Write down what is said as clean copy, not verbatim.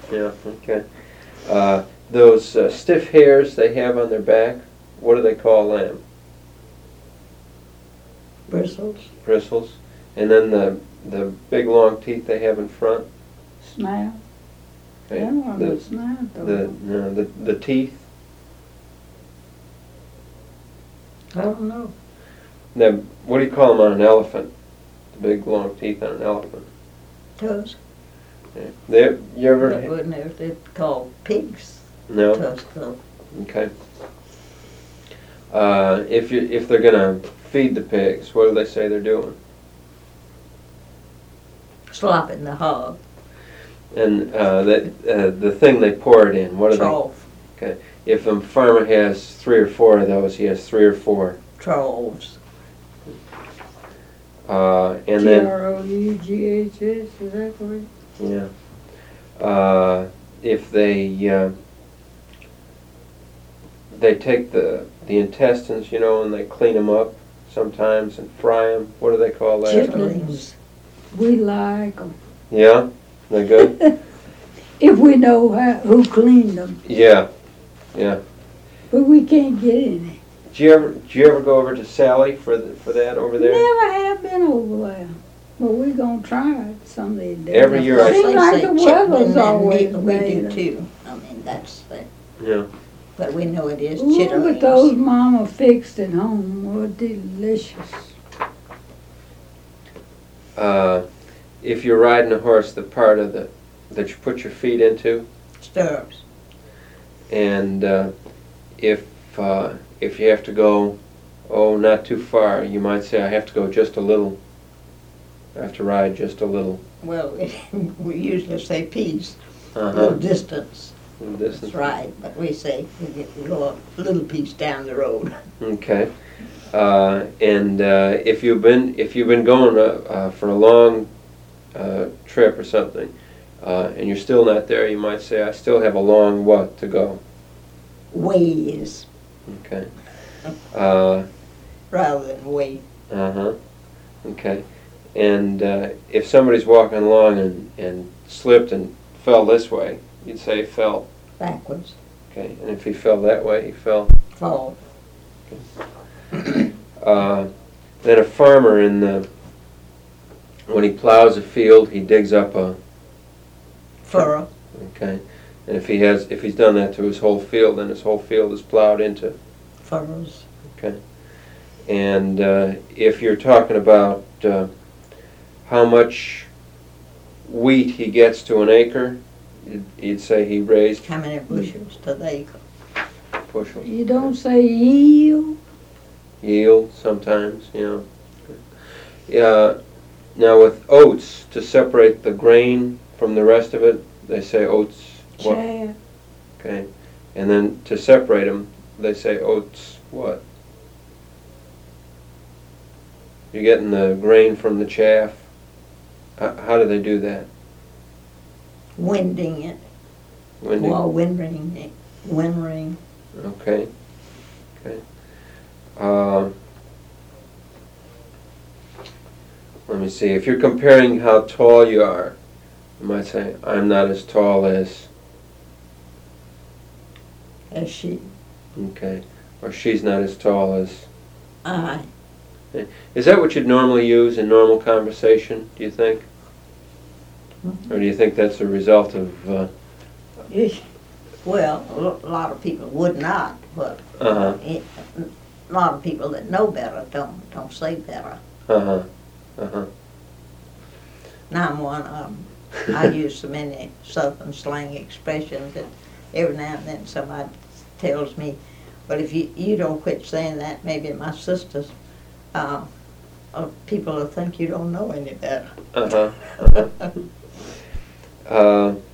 Yeah, okay. Those stiff hairs they have on their back, what do they call them? Bristles. Bristles. And then the big long teeth they have in front? Snap. Okay. That one was snap, though. The teeth? I don't know. Now, what do you call them on an elephant? The big long teeth on an elephant. Tusk. Okay. You ever? But wouldn't it they're called pigs? No. Tusk though. Okay. If they're gonna feed the pigs, what do they say they're doing? Slopping the hog. And the thing they pour it in, what are Trough. they? Okay. If a farmer has 3 or 4 of those, he has 3 or 4. Troughs. And then Troughs, is that correct? yeah. If they take the intestines, and they clean them up sometimes and fry them. What do they call that? Chitterlings. We like them. Yeah, they're good. If we know who cleaned them, Yeah, yeah. but we can't get any. Do you ever go over to Sally for that over there? Never have been over there, but we're gonna try it someday. Every year I- Seems like the weather's Chitlin always and we do bad. too. I mean, that's the, Yeah. but we know it is Ooh, chitterlings. but those mama fixed at home were delicious. If you're riding a horse, the part of that you put your feet into, Stirrups. and if you have to go, not too far, you might say, I have to go just a little. I have to ride just a little. Well, we usually say piece, Uh-huh. little distance. Little That's distance. right, but we say we go a little piece down the road. Okay. And if you've been going for a long trip or something, and you're still not there, you might say, I still have a long what to go. Ways Okay. rather than wait. Uh-huh. Okay. And if somebody's walking along and slipped and fell this way, you'd say fell. Backwards. Okay. And if he fell that way, he fell. Fall. Then a farmer when he plows a field, he digs up a. Furrow. Okay. And if he's done that to his whole field, then his whole field is plowed into. Furrows. Okay. And if you're talking about how much wheat he gets to an acre, you'd say he raised How many bushels to the acre? bushels. You don't say yield. Yield sometimes, Yeah. Now with oats, to separate the grain from the rest of it, they say oats. What? Chaff. Okay. And then to separate them, they say oats what? You're getting the grain from the chaff. How do they do that? Winding it. Winding? Well, winding it. Winding. Okay. Okay. Let me see. If you're comparing how tall you are, you might say, I'm not as tall as. As she. Okay. Or she's not as tall as. I. Is that what you'd normally use in normal conversation, do you think? Mhm. Or do you think that's a result of. Well, a lot of people would not, but Uh-huh. a lot of people that know better don't say better. Uh-huh. Uh-huh. Now I'm one of them. I use so many southern slang expressions that every now and then somebody tells me, but if you don't quit saying that, maybe my sisters, people will think you don't know any better. Uh-huh. Uh-huh.